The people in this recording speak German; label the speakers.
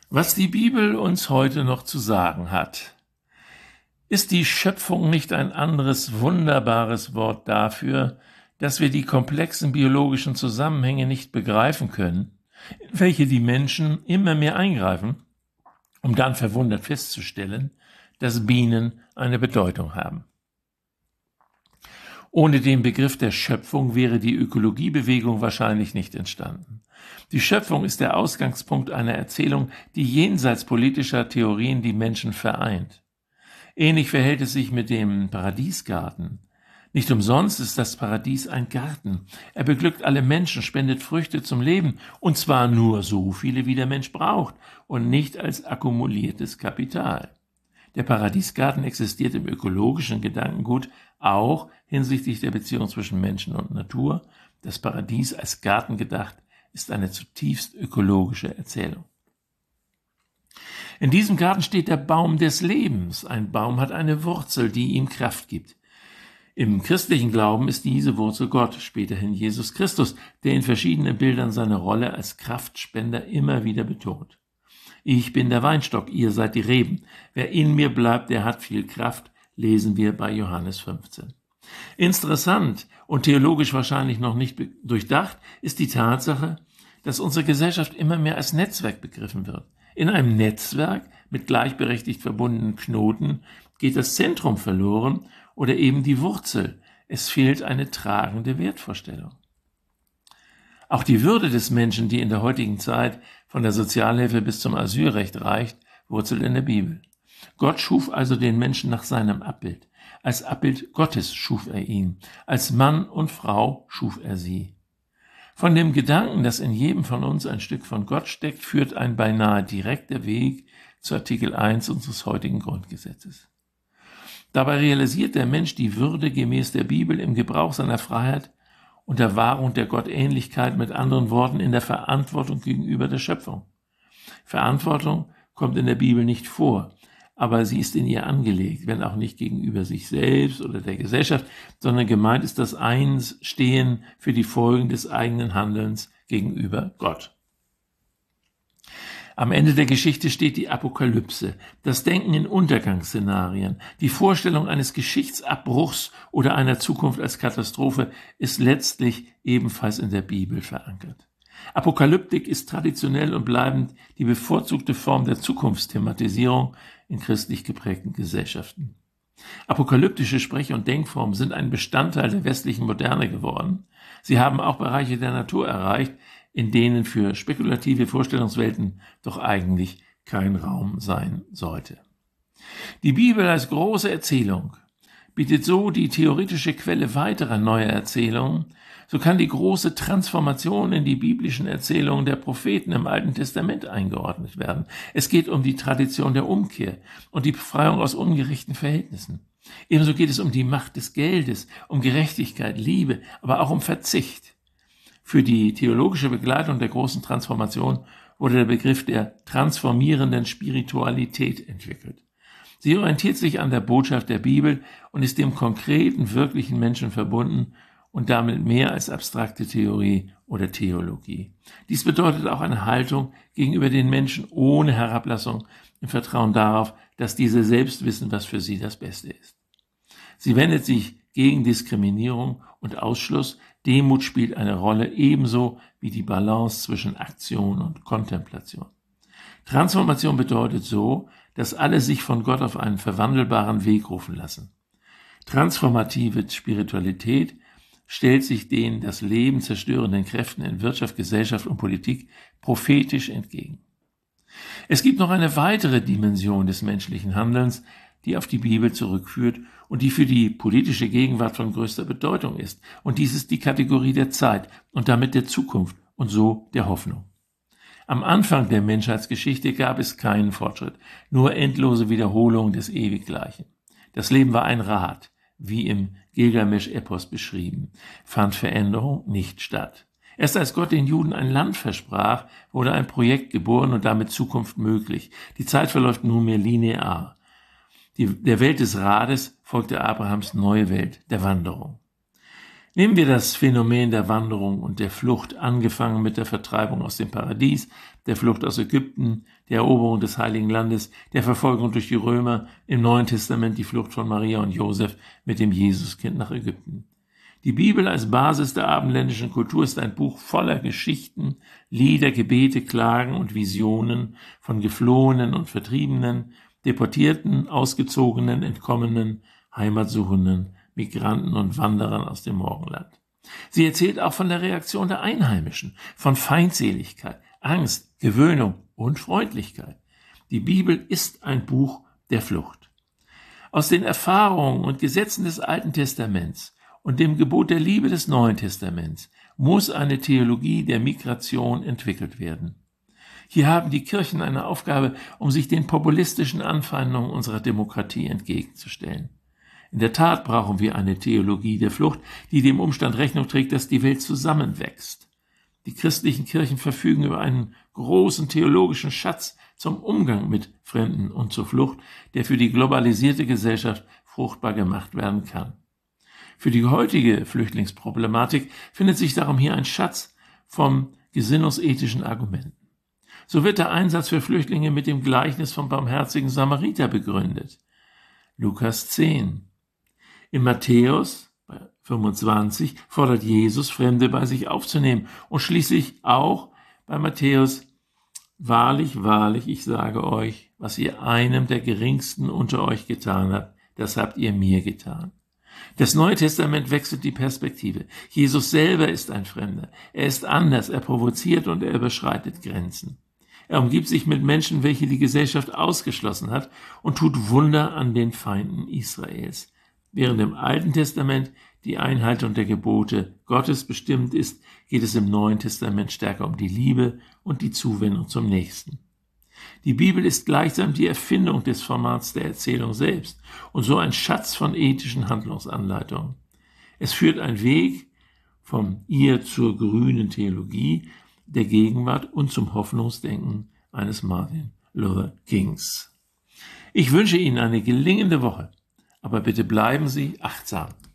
Speaker 1: Was die Bibel uns heute noch zu sagen hat. Ist die Schöpfung nicht ein anderes wunderbares Wort dafür, dass wir die komplexen biologischen Zusammenhänge nicht begreifen können, in welche die Menschen immer mehr eingreifen, um dann verwundert festzustellen, dass Bienen eine Bedeutung haben? Ohne den Begriff der Schöpfung wäre die Ökologiebewegung wahrscheinlich nicht entstanden. Die Schöpfung ist der Ausgangspunkt einer Erzählung, die jenseits politischer Theorien die Menschen vereint. Ähnlich verhält es sich mit dem Paradiesgarten. Nicht umsonst ist das Paradies ein Garten. Er beglückt alle Menschen, spendet Früchte zum Leben, und zwar nur so viele, wie der Mensch braucht, und nicht als akkumuliertes Kapital. Der Paradiesgarten existiert im ökologischen Gedankengut auch hinsichtlich der Beziehung zwischen Menschen und Natur. Das Paradies als Garten gedacht ist eine zutiefst ökologische Erzählung. In diesem Garten steht der Baum des Lebens. Ein Baum hat eine Wurzel, die ihm Kraft gibt. Im christlichen Glauben ist diese Wurzel Gott, späterhin Jesus Christus, der in verschiedenen Bildern seine Rolle als Kraftspender immer wieder betont. Ich bin der Weinstock, ihr seid die Reben. Wer in mir bleibt, der hat viel Kraft, lesen wir bei Johannes 15. Interessant und theologisch wahrscheinlich noch nicht durchdacht ist die Tatsache, dass unsere Gesellschaft immer mehr als Netzwerk begriffen wird. In einem Netzwerk mit gleichberechtigt verbundenen Knoten geht das Zentrum verloren oder eben die Wurzel. Es fehlt eine tragende Wertvorstellung. Auch die Würde des Menschen, die in der heutigen Zeit von der Sozialhilfe bis zum Asylrecht reicht, wurzelt in der Bibel. Gott schuf also den Menschen nach seinem Abbild. Als Abbild Gottes schuf er ihn. Als Mann und Frau schuf er sie. Von dem Gedanken, dass in jedem von uns ein Stück von Gott steckt, führt ein beinahe direkter Weg zu Artikel 1 unseres heutigen Grundgesetzes. Dabei realisiert der Mensch die Würde gemäß der Bibel im Gebrauch seiner Freiheit und der Wahrung der Gottähnlichkeit, mit anderen Worten in der Verantwortung gegenüber der Schöpfung. Verantwortung kommt in der Bibel nicht vor, aber sie ist in ihr angelegt, wenn auch nicht gegenüber sich selbst oder der Gesellschaft, sondern gemeint ist das Einstehen für die Folgen des eigenen Handelns gegenüber Gott. Am Ende der Geschichte steht die Apokalypse, das Denken in Untergangsszenarien. Die Vorstellung eines Geschichtsabbruchs oder einer Zukunft als Katastrophe ist letztlich ebenfalls in der Bibel verankert. Apokalyptik ist traditionell und bleibend die bevorzugte Form der Zukunftsthematisierung in christlich geprägten Gesellschaften. Apokalyptische Sprech- und Denkformen sind ein Bestandteil der westlichen Moderne geworden. Sie haben auch Bereiche der Natur erreicht, in denen für spekulative Vorstellungswelten doch eigentlich kein Raum sein sollte. Die Bibel als große Erzählung bietet so die theoretische Quelle weiterer neuer Erzählungen. So kann die große Transformation in die biblischen Erzählungen der Propheten im Alten Testament eingeordnet werden. Es geht um die Tradition der Umkehr und die Befreiung aus ungerechten Verhältnissen. Ebenso geht es um die Macht des Geldes, um Gerechtigkeit, Liebe, aber auch um Verzicht. Für die theologische Begleitung der großen Transformation wurde der Begriff der transformierenden Spiritualität entwickelt. Sie orientiert sich an der Botschaft der Bibel und ist dem konkreten, wirklichen Menschen verbunden und damit mehr als abstrakte Theorie oder Theologie. Dies bedeutet auch eine Haltung gegenüber den Menschen ohne Herablassung, im Vertrauen darauf, dass diese selbst wissen, was für sie das Beste ist. Sie wendet sich gegen Diskriminierung und Ausschluss. Demut spielt eine Rolle, ebenso wie die Balance zwischen Aktion und Kontemplation. Transformation bedeutet so, dass alle sich von Gott auf einen verwandelbaren Weg rufen lassen. Transformative Spiritualität stellt sich den das Leben zerstörenden Kräften in Wirtschaft, Gesellschaft und Politik prophetisch entgegen. Es gibt noch eine weitere Dimension des menschlichen Handelns, die auf die Bibel zurückführt und die für die politische Gegenwart von größter Bedeutung ist. Und dies ist die Kategorie der Zeit und damit der Zukunft und so der Hoffnung. Am Anfang der Menschheitsgeschichte gab es keinen Fortschritt, nur endlose Wiederholungen des Ewiggleichen. Das Leben war ein Rad, wie im Gilgamesch-Epos beschrieben, fand Veränderung nicht statt. Erst als Gott den Juden ein Land versprach, wurde ein Projekt geboren und damit Zukunft möglich. Die Zeit verläuft nunmehr linear. Der Welt des Rades folgte Abrahams neue Welt der Wanderung. Nehmen wir das Phänomen der Wanderung und der Flucht, angefangen mit der Vertreibung aus dem Paradies, der Flucht aus Ägypten, der Eroberung des Heiligen Landes, der Verfolgung durch die Römer, im Neuen Testament die Flucht von Maria und Josef mit dem Jesuskind nach Ägypten. Die Bibel als Basis der abendländischen Kultur ist ein Buch voller Geschichten, Lieder, Gebete, Klagen und Visionen von Geflohenen und Vertriebenen, Deportierten, Ausgezogenen, Entkommenen, Heimatsuchenden, Migranten und Wanderern aus dem Morgenland. Sie erzählt auch von der Reaktion der Einheimischen, von Feindseligkeit, Angst, Gewöhnung und Freundlichkeit. Die Bibel ist ein Buch der Flucht. Aus den Erfahrungen und Gesetzen des Alten Testaments und dem Gebot der Liebe des Neuen Testaments muss eine Theologie der Migration entwickelt werden. Hier haben die Kirchen eine Aufgabe, um sich den populistischen Anfeindungen unserer Demokratie entgegenzustellen. In der Tat brauchen wir eine Theologie der Flucht, die dem Umstand Rechnung trägt, dass die Welt zusammenwächst. Die christlichen Kirchen verfügen über einen großen theologischen Schatz zum Umgang mit Fremden und zur Flucht, der für die globalisierte Gesellschaft fruchtbar gemacht werden kann. Für die heutige Flüchtlingsproblematik findet sich darum hier ein Schatz von gesinnungsethischen Argumenten. So wird der Einsatz für Flüchtlinge mit dem Gleichnis vom barmherzigen Samariter begründet. Lukas 10. In Matthäus 25 fordert Jesus, Fremde bei sich aufzunehmen und schließlich auch bei Matthäus: Wahrlich, wahrlich, ich sage euch, was ihr einem der Geringsten unter euch getan habt, das habt ihr mir getan. Das Neue Testament wechselt die Perspektive. Jesus selber ist ein Fremder. Er ist anders, er provoziert und er überschreitet Grenzen. Er umgibt sich mit Menschen, welche die Gesellschaft ausgeschlossen hat, und tut Wunder an den Feinden Israels. Während im Alten Testament die Einhaltung der Gebote Gottes bestimmt ist, geht es im Neuen Testament stärker um die Liebe und die Zuwendung zum Nächsten. Die Bibel ist gleichsam die Erfindung des Formats der Erzählung selbst und so ein Schatz von ethischen Handlungsanleitungen. Es führt ein Weg vom Ihr zur grünen Theologie der Gegenwart und zum Hoffnungsdenken eines Martin Luther Kings. Ich wünsche Ihnen eine gelingende Woche, aber bitte bleiben Sie achtsam.